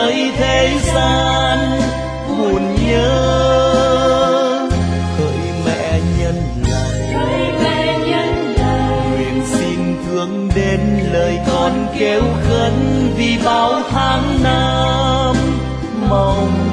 nơi thế gian buồn nhớ. Hỡi mẹ nhân lành, nguyện xin thương đến lời con kêu khấn vì bao tháng năm mong